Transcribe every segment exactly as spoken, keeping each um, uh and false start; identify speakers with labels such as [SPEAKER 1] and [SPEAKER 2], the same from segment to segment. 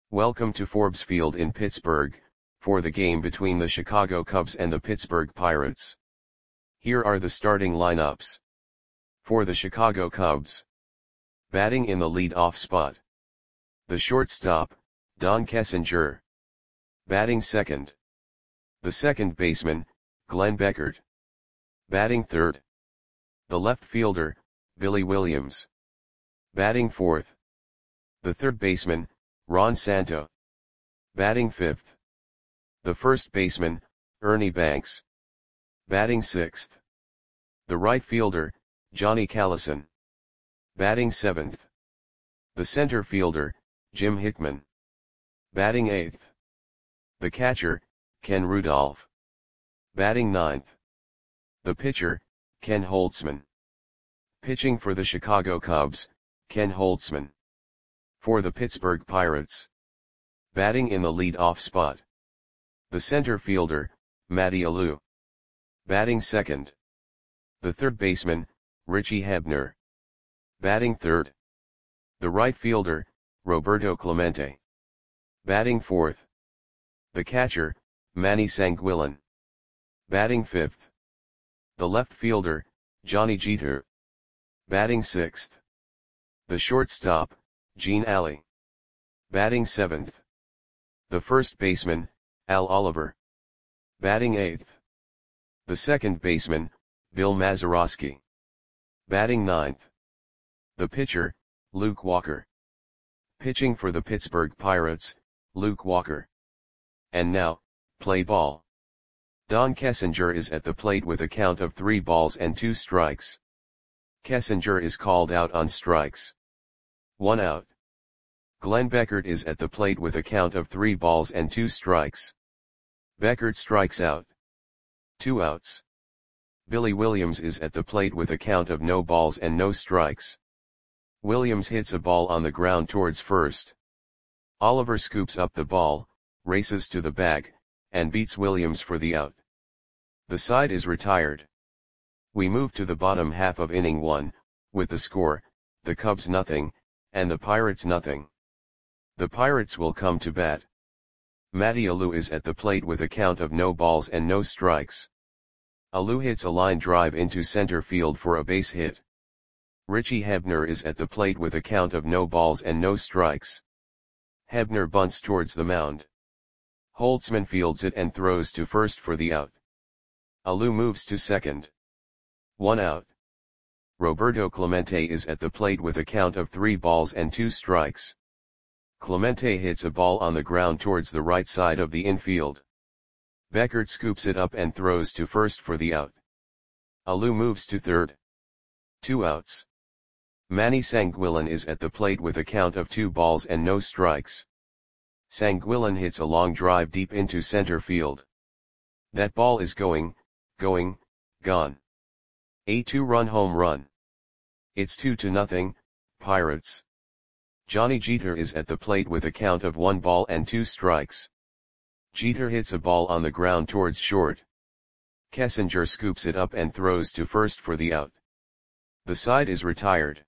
[SPEAKER 1] Welcome to Forbes Field in Pittsburgh, for the game between the Chicago Cubs and the Pittsburgh Pirates. Here are the starting lineups. For the Chicago Cubs. Batting in the lead-off spot. The shortstop, Don Kessinger. Batting second. The second baseman, Glenn Beckert. Batting third. The left fielder, Billy Williams. Batting fourth. The third baseman, Ron Santo. Batting fifth. The first baseman, Ernie Banks. Batting sixth. The right fielder, Johnny Callison. Batting seventh. The center fielder, Jim Hickman. Batting eighth. The catcher, Ken Rudolph. Batting ninth. The pitcher, Ken Holtzman. Pitching for the Chicago Cubs, Ken Holtzman. For the Pittsburgh Pirates. Batting in the lead-off spot. The center fielder, Matty Alou. Batting second. The third baseman, Richie Hebner. Batting third. The right fielder, Roberto Clemente. Batting fourth. The catcher, Manny Sanguillen. Batting fifth. The left fielder, Johnny Jeter. Batting sixth. The shortstop, Gene Alley. Batting seventh. The first baseman, Al Oliver. Batting eighth. The second baseman, Bill Mazeroski. Batting ninth. The pitcher, Luke Walker. Pitching for the Pittsburgh Pirates, Luke Walker. And now, play ball. Don Kessinger is at the plate with a count of three balls and two strikes. Kessinger is called out on strikes. One out. Glenn Beckert is at the plate with a count of three balls and two strikes. Beckert strikes out. Two outs. Billy Williams is at the plate with a count of no balls and no strikes. Williams hits a ball on the ground towards first. Oliver scoops up the ball, races to the bag, and beats Williams for the out. The side is retired. We move to the bottom half of inning one, with the score, the Cubs nothing, and the Pirates nothing. The Pirates will come to bat. Matty Alou is at the plate with a count of no balls and no strikes. Alou hits a line drive into center field for a base hit. Richie Hebner is at the plate with a count of no balls and no strikes. Hebner bunts towards the mound. Holtzman fields it and throws to first for the out. Alou moves to second. One out. Roberto Clemente is at the plate with a count of three balls and two strikes. Clemente hits a ball on the ground towards the right side of the infield. Beckert scoops it up and throws to first for the out. Alou moves to third. Two outs. Manny Sanguillen is at the plate with a count of two balls and no strikes. Sanguillen hits a long drive deep into center field. That ball is going, going, gone. A two-run home run. It's two to nothing, Pirates. Johnny Jeter is at the plate with a count of one ball and two strikes. Jeter hits a ball on the ground towards short. Kessinger scoops it up and throws to first for the out. The side is retired.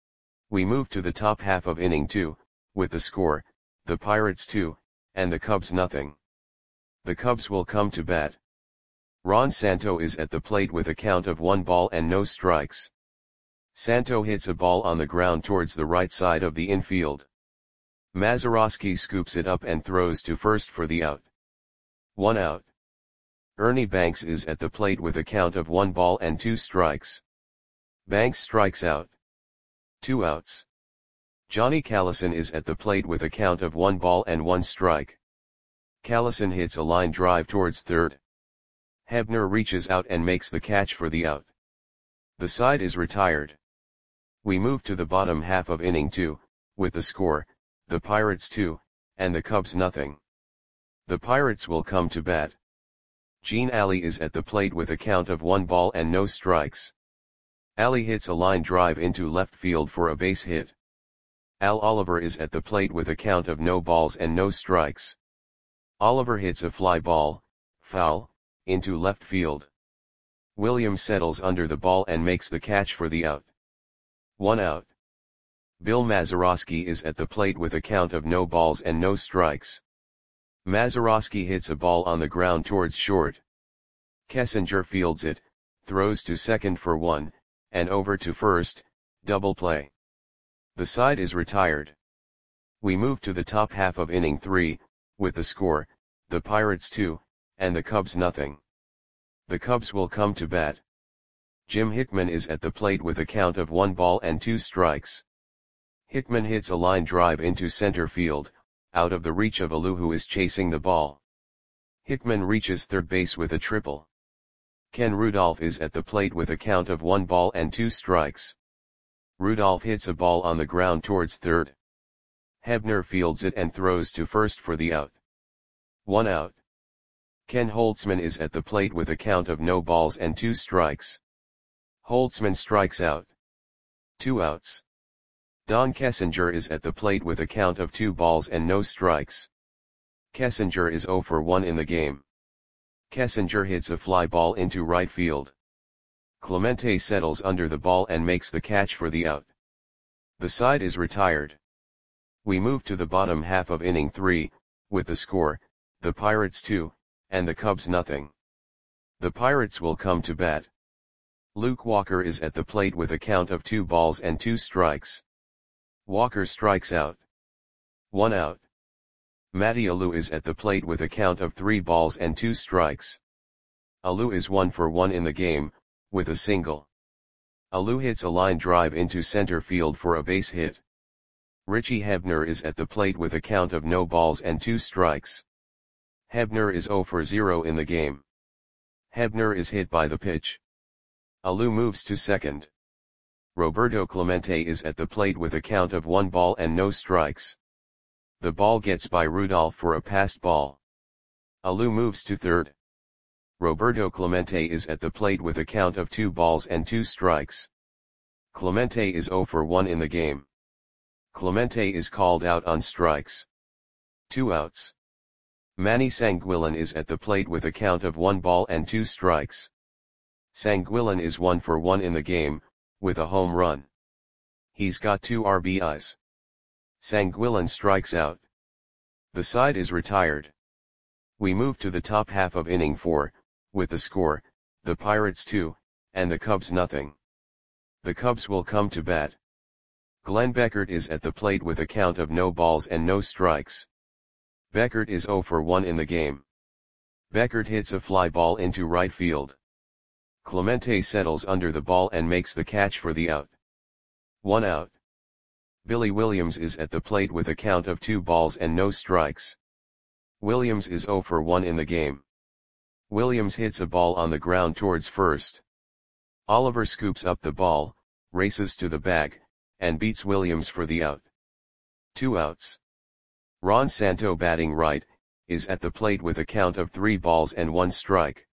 [SPEAKER 1] We move to the top half of inning two, with the score, the Pirates two, and the Cubs nothing. The Cubs will come to bat. Ron Santo is at the plate with a count of one ball and no strikes. Santo hits a ball on the ground towards the right side of the infield. Mazeroski scoops it up and throws to first for the out. One out. Ernie Banks is at the plate with a count of one ball and two strikes. Banks strikes out. Two outs. Johnny Callison is at the plate with a count of one ball and one strike. Callison hits a line drive towards third. Hebner reaches out and makes the catch for the out. The side is retired. We move to the bottom half of inning two, with the score, the Pirates two, and the Cubs nothing. The Pirates will come to bat. Gene Alley is at the plate with a count of one ball and no strikes. Alley hits a line drive into left field for a base hit. Al Oliver is at the plate with a count of no balls and no strikes. Oliver hits a fly ball, foul, into left field. Williams settles under the ball and makes the catch for the out. One out. Bill Mazeroski is at the plate with a count of no balls and no strikes. Mazeroski hits a ball on the ground towards short. Kessinger fields it, throws to second for one, and over to first, double play. The side is retired. We move to the top half of inning three, with the score, the Pirates two, and the Cubs nothing. The Cubs will come to bat. Jim Hickman is at the plate with a count of one ball and two strikes. Hickman hits a line drive into center field, out of the reach of Alou, who is chasing the ball. Hickman reaches third base with a triple. Ken Rudolph is at the plate with a count of one ball and two strikes. Rudolph hits a ball on the ground towards third. Hebner fields it and throws to first for the out. One out. Ken Holtzman is at the plate with a count of no balls and two strikes. Holtzman strikes out. Two outs. Don Kessinger is at the plate with a count of two balls and no strikes. Kessinger is zero for one in the game. Kessinger hits a fly ball into right field. Clemente settles under the ball and makes the catch for the out. The side is retired. We move to the bottom half of inning three, with the score, the Pirates two, and the Cubs nothing. The Pirates will come to bat. Luke Walker is at the plate with a count of two balls and two strikes. Walker strikes out. One out. Matty Alou is at the plate with a count of three balls and two strikes. Alou is one for one in the game, with a single. Alou hits a line drive into center field for a base hit. Richie Hebner is at the plate with a count of no balls and two strikes. Hebner is zero for zero in the game. Hebner is hit by the pitch. Alou moves to second. Roberto Clemente is at the plate with a count of one ball and no strikes. The ball gets by Rudolph for a passed ball. Alou moves to third. Roberto Clemente is at the plate with a count of two balls and two strikes. Clemente is zero for one in the game. Clemente is called out on strikes. Two outs. Manny Sanguillen is at the plate with a count of one ball and two strikes. Sanguillen is one for one in the game, with a home run. He's got two R B Is. Sanguillen strikes out. The side is retired. We move to the top half of inning four, with the score, the Pirates two, and the Cubs nothing. The Cubs will come to bat. Glenn Beckert is at the plate with a count of no balls and no strikes. Beckert is zero for one in the game. Beckert hits a fly ball into right field. Clemente settles under the ball and makes the catch for the out. One out. Billy Williams is at the plate with a count of two balls and no strikes. Williams is zero for one in the game. Williams hits a ball on the ground towards first. Oliver scoops up the ball, races to the bag, and beats Williams for the out. Two outs. Ron Santo, batting right, is at the plate with a count of three balls and one strike.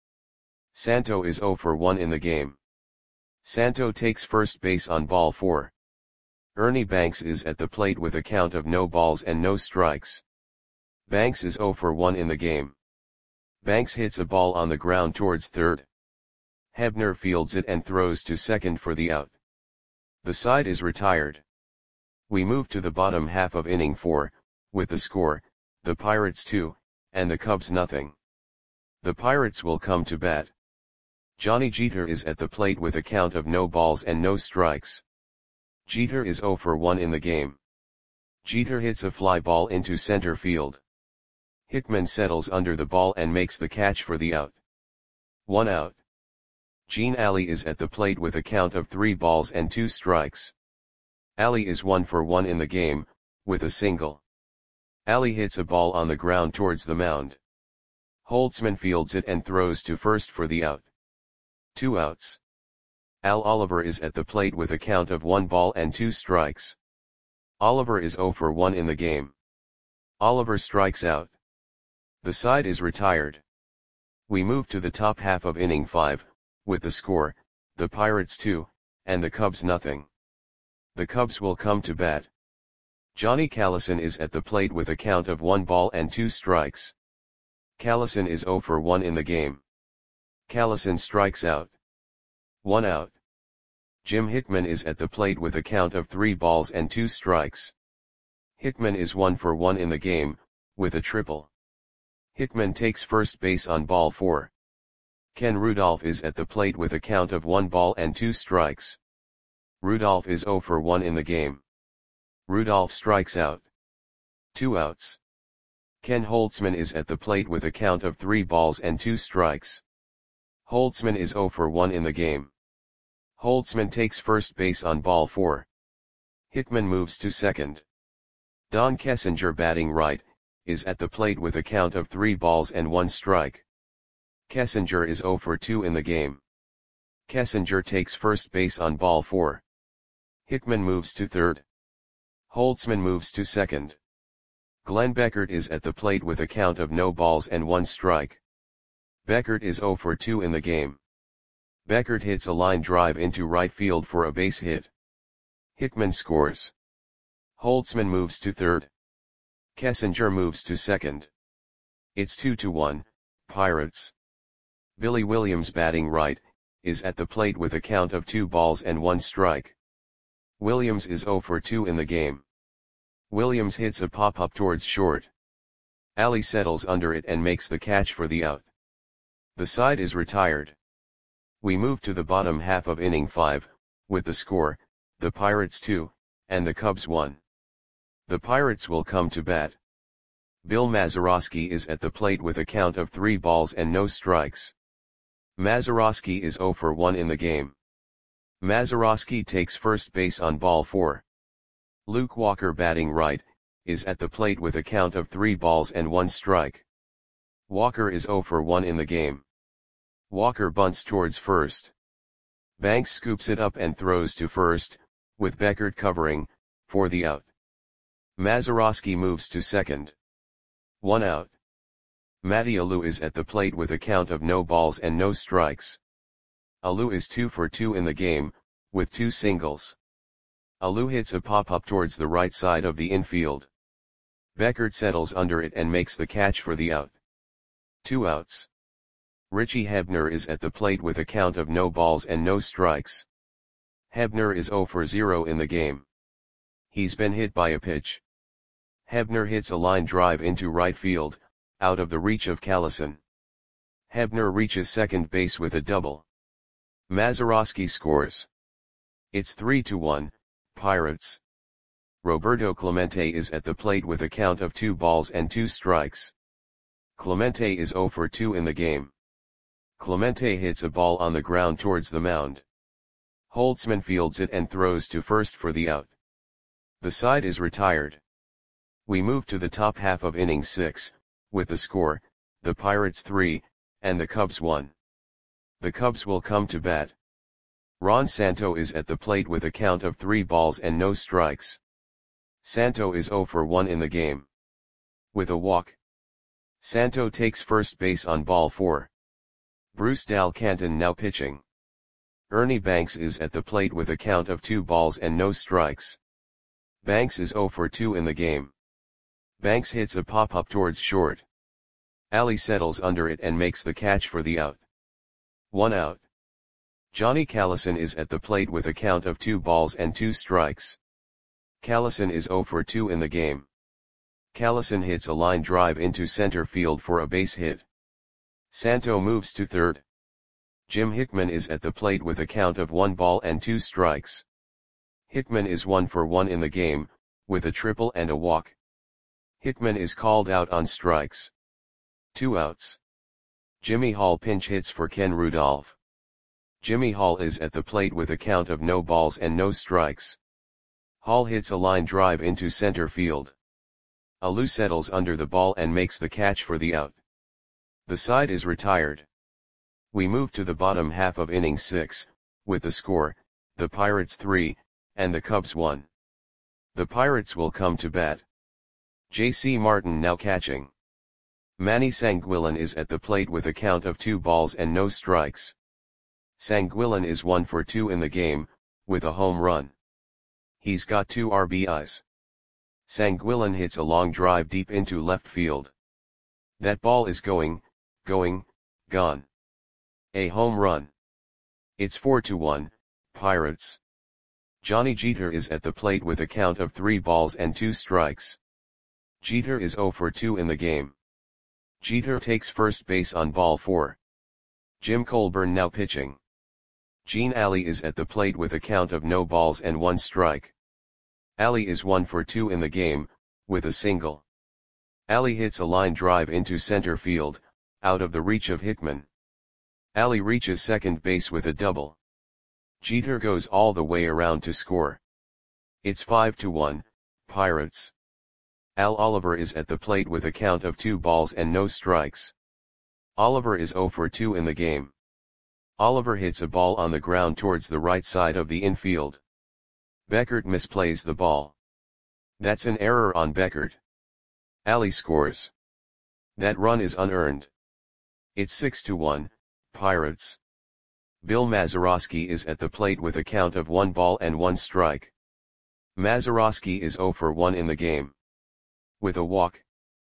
[SPEAKER 1] Santo is zero for one in the game. Santo takes first base on ball four. Ernie Banks is at the plate with a count of no balls and no strikes. Banks is zero for one in the game. Banks hits a ball on the ground towards third. Hebner fields it and throws to second for the out. The side is retired. We move to the bottom half of inning four, with the score, the Pirates two, and the Cubs nothing. The Pirates will come to bat. Johnny Jeter is at the plate with a count of no balls and no strikes. Jeter is zero for one in the game. Jeter hits a fly ball into center field. Hickman settles under the ball and makes the catch for the out. One out. Gene Alley is at the plate with a count of three balls and two strikes. Alley is one for one in the game, with a single. Alley hits a ball on the ground towards the mound. Holtzman fields it and throws to first for the out. Two outs. Al Oliver is at the plate with a count of one ball and two strikes. Oliver is zero for one in the game. Oliver strikes out. The side is retired. We move to the top half of inning five, with the score, the Pirates two, and the Cubs nothing. The Cubs will come to bat. Johnny Callison is at the plate with a count of one ball and two strikes. Callison is zero for one in the game. Callison strikes out. One out. Jim Hickman is at the plate with a count of three balls and two strikes. Hickman is one for one in the game, with a triple. Hickman takes first base on ball four. Ken Rudolph is at the plate with a count of one ball and two strikes. Rudolph is zero for one in the game. Rudolph strikes out. Two outs. Ken Holtzman is at the plate with a count of three balls and two strikes. Holtzman is zero for one in the game. Holtzman takes first base on ball four. Hickman moves to second. Don Kessinger, batting right, is at the plate with a count of three balls and one strike. Kessinger is zero for two in the game. Kessinger takes first base on ball four. Hickman moves to third. Holtzman moves to second. Glenn Beckert is at the plate with a count of no balls and one strike. Beckert is zero for two in the game. Beckert hits a line drive into right field for a base hit. Hickman scores. Holtzman moves to third. Kessinger moves to second. It's two to one, Pirates. Billy Williams, batting right, is at the plate with a count of two balls and one strike. Williams is zero for two in the game. Williams hits a pop-up towards short. Ali settles under it and makes the catch for the out. The side is retired. We move to the bottom half of inning five, with the score, the Pirates two, and the Cubs one. The Pirates will come to bat. Bill Mazeroski is at the plate with a count of three balls and no strikes. Mazeroski is zero for one in the game. Mazeroski takes first base on ball four. Luke Walker, batting right, is at the plate with a count of three balls and one strike. Walker is zero for one in the game. Walker bunts towards first. Banks scoops it up and throws to first, with Beckert covering, for the out. Mazeroski moves to second. One out. Matty Alou is at the plate with a count of no balls and no strikes. Alou is two for two in the game, with two singles. Alou hits a pop-up towards the right side of the infield. Beckert settles under it and makes the catch for the out. Two outs. Richie Hebner is at the plate with a count of no balls and no strikes. Hebner is zero for zero in the game. He's been hit by a pitch. Hebner hits a line drive into right field, out of the reach of Callison. Hebner reaches second base with a double. Mazeroski scores. It's three to one, Pirates. Roberto Clemente is at the plate with a count of two balls and two strikes. Clemente is zero for two in the game. Clemente hits a ball on the ground towards the mound. Holtzman fields it and throws to first for the out. The side is retired. We move to the top half of inning six, with the score, the Pirates three, and the Cubs one. The Cubs will come to bat. Ron Santo is at the plate with a count of three balls and no strikes. Santo is zero for one in the game. With a walk. Santo takes first base on ball four. Bruce Dal Canton now pitching. Ernie Banks is at the plate with a count of two balls and no strikes. Banks is zero for two in the game. Banks hits a pop-up towards short. Ali settles under it and makes the catch for the out. One out. Johnny Callison is at the plate with a count of two balls and two strikes. Callison is zero for two in the game. Callison hits a line drive into center field for a base hit. Santo moves to third. Jim Hickman is at the plate with a count of one ball and two strikes. Hickman is one for one in the game, with a triple and a walk. Hickman is called out on strikes. Two outs. Jimmy Hall pinch hits for Ken Rudolph. Jimmy Hall is at the plate with a count of no balls and no strikes. Hall hits a line drive into center field. Alou settles under the ball and makes the catch for the out. The side is retired. We move to the bottom half of inning six, with the score, the Pirates three, and the Cubs one. The Pirates will come to bat. J C Martin now catching. Manny Sanguillen is at the plate with a count of two balls and no strikes. Sanguillen is one for two in the game, with a home run. He's got two R B Is. Sanguillen hits a long drive deep into left field. That ball is going, going, gone. A home run. It's four to one, Pirates. Johnny Jeter is at the plate with a count of three balls and two strikes. Jeter is zero for two in the game. Jeter takes first base on ball four. Jim Colburn now pitching. Gene Alley is at the plate with a count of no balls and one strike. Alley is one for two in the game, with a single. Alley hits a line drive into center field, out of the reach of Hickman. Alley reaches second base with a double. Jeter goes all the way around to score. It's five to one, Pirates. Al Oliver is at the plate with a count of two balls and no strikes. Oliver is zero for two in the game. Oliver hits a ball on the ground towards the right side of the infield. Beckert misplays the ball. That's an error on Beckert. Alley scores. That run is unearned. It's six to one, Pirates. Bill Mazeroski is at the plate with a count of one ball and one strike. Mazeroski is zero for one in the game. With a walk.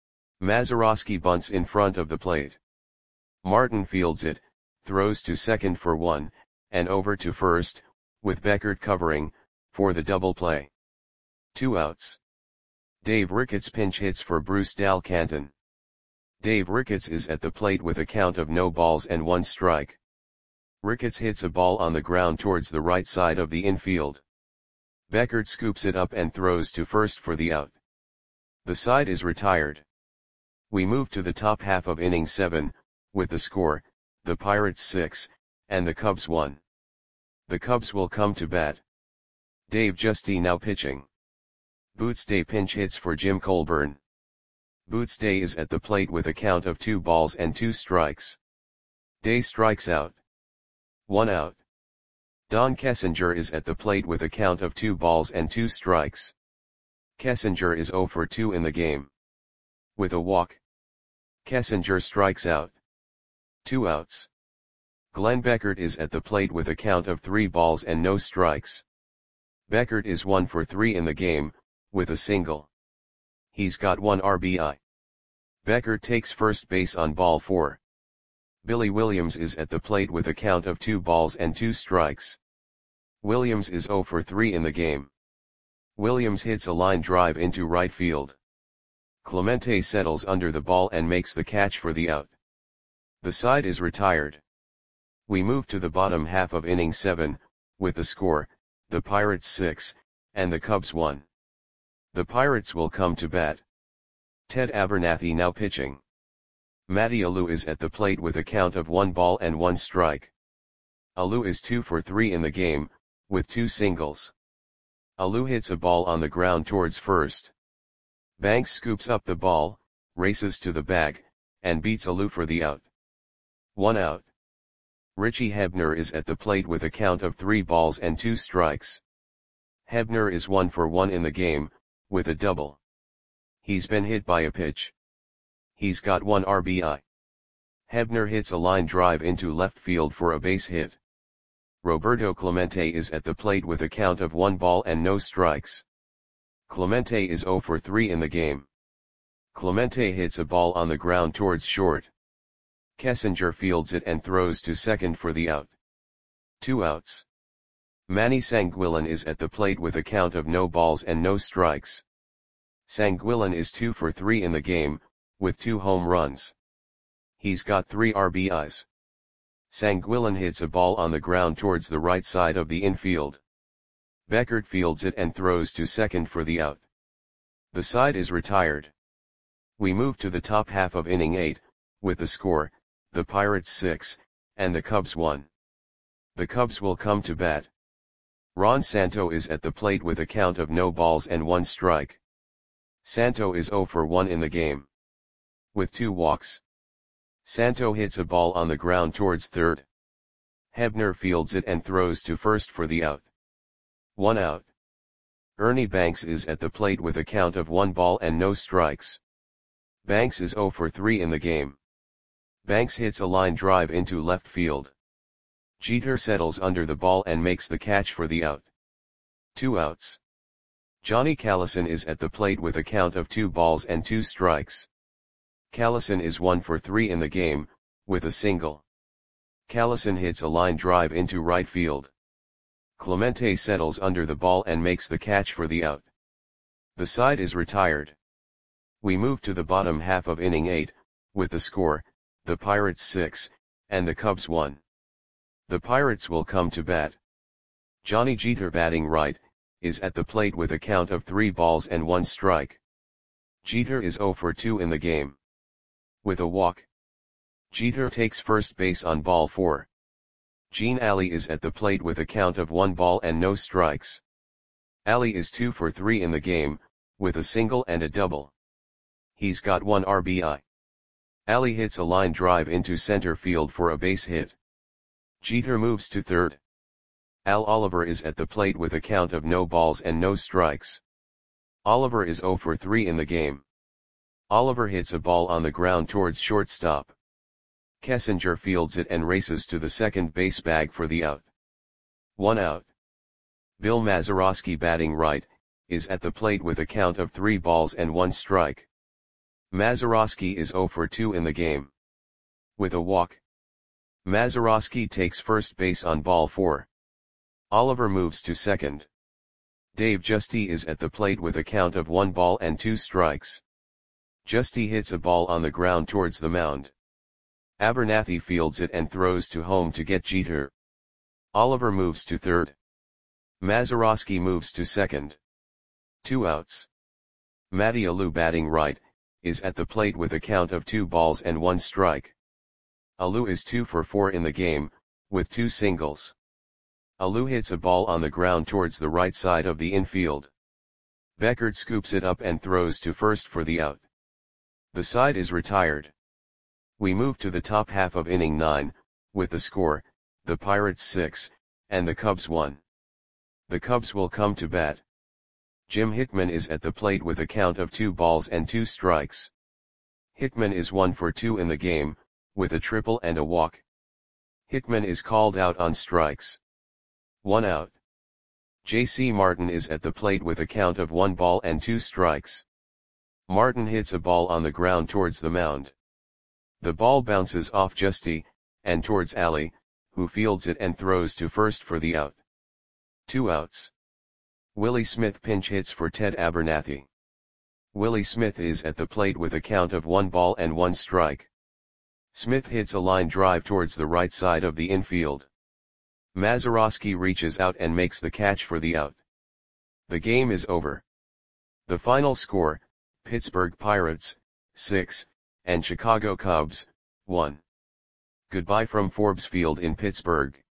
[SPEAKER 1] Mazeroski bunts in front of the plate. Martin fields it, throws to second for one, and over to first, with Beckert covering, for the double play. Two outs. Dave Ricketts pinch hits for Bruce Dalcanton. Dave Ricketts is at the plate with a count of no balls and one strike. Ricketts hits a ball on the ground towards the right side of the infield. Beckert scoops it up and throws to first for the out. The side is retired. We move to the top half of inning seven, with the score, the Pirates six, and the Cubs one. The Cubs will come to bat. Dave Giusti now pitching. Boots Day pinch hits for Jim Colburn. Boots Day is at the plate with a count of two balls and two strikes. Day strikes out. One out. Don Kessinger is at the plate with a count of two balls and two strikes. Kessinger is zero for two in the game. With a walk. Kessinger strikes out. Two outs. Glenn Beckert is at the plate with a count of three balls and no strikes. Beckert is one for three in the game, with a single. He's got one R B I. Beckert takes first base on ball four. Billy Williams is at the plate with a count of two balls and two strikes. Williams is zero for three in the game. Williams hits a line drive into right field. Clemente settles under the ball and makes the catch for the out. The side is retired. We move to the bottom half of inning seven, with the score, the Pirates six, and the Cubs one. The Pirates will come to bat. Ted Abernathy now pitching. Matty Alou is at the plate with a count of one ball and one strike. Alou is two for three in the game, with two singles. Alou hits a ball on the ground towards first. Banks scoops up the ball, races to the bag, and beats Alou for the out. One out. Richie Hebner is at the plate with a count of three balls and two strikes. Hebner is one for one in the game, with a double. He's been hit by a pitch. He's got one R B I. Hebner hits a line drive into left field for a base hit. Roberto Clemente is at the plate with a count of one ball and no strikes. Clemente is zero for three in the game. Clemente hits a ball on the ground towards short. Kessinger fields it and throws to second for the out. Two outs. Manny Sanguillen is at the plate with a count of no balls and no strikes. Sanguillen is two for three in the game, with two home runs. He's got three R B Is. Sanguillen hits a ball on the ground towards the right side of the infield. Beckert fields it and throws to second for the out. The side is retired. We move to the top half of inning eight, with the score, the Pirates six, and the Cubs one. The Cubs will come to bat. Ron Santo is at the plate with a count of no balls and one strike. Santo is zero for one in the game. With two walks. Santo hits a ball on the ground towards third. Hebner fields it and throws to first for the out. One out. Ernie Banks is at the plate with a count of one ball and no strikes. Banks is zero for three in the game. Banks hits a line drive into left field. Jeter settles under the ball and makes the catch for the out. Two outs. Johnny Callison is at the plate with a count of two balls and two strikes. Callison is one for three in the game, with a single. Callison hits a line drive into right field. Clemente settles under the ball and makes the catch for the out. The side is retired. We move to the bottom half of inning eight, with the score, the Pirates six, and the Cubs one. The Pirates will come to bat. Johnny Jeter, batting right, is at the plate with a count of three balls and one strike. Jeter is zero for two in the game. With a walk, Jeter takes first base on ball four. Gene Alley is at the plate with a count of one ball and no strikes. Alley is two for three in the game, with a single and a double. He's got one R B I. Alley hits a line drive into center field for a base hit. Jeter moves to third. Al Oliver is at the plate with a count of no balls and no strikes. Oliver is zero for three in the game. Oliver hits a ball on the ground towards shortstop. Kessinger fields it and races to the second base bag for the out. One out. Bill Mazeroski, batting right, is at the plate with a count of three balls and one strike. Mazeroski is zero for two in the game. With a walk, Mazeroski takes first base on ball four. Oliver moves to second. Dave Giusti is at the plate with a count of one ball and two strikes. Giusti hits a ball on the ground towards the mound. Abernathy fields it and throws to home to get Jeter. Oliver moves to third. Mazeroski moves to second. Two outs. Matty Alou, batting right, is at the plate with a count of two balls and one strike. Alou is two for four in the game, with two singles. Alou hits a ball on the ground towards the right side of the infield. Beckert scoops it up and throws to first for the out. The side is retired. We move to the top half of inning nine, with the score, the Pirates six, and the Cubs one. The Cubs will come to bat. Jim Hickman is at the plate with a count of two balls and two strikes. Hickman is one for two in the game, with a triple and a walk. Hickman is called out on strikes. One out. J C Martin is at the plate with a count of one ball and two strikes. Martin hits a ball on the ground towards the mound. The ball bounces off Giusti, and towards Alley, who fields it and throws to first for the out. Two outs. Willie Smith pinch hits for Ted Abernathy. Willie Smith is at the plate with a count of one ball and one strike. Smith hits a line drive towards the right side of the infield. Mazeroski reaches out and makes the catch for the out. The game is over. The final score, Pittsburgh Pirates, six, and Chicago Cubs, one. Goodbye from Forbes Field in Pittsburgh.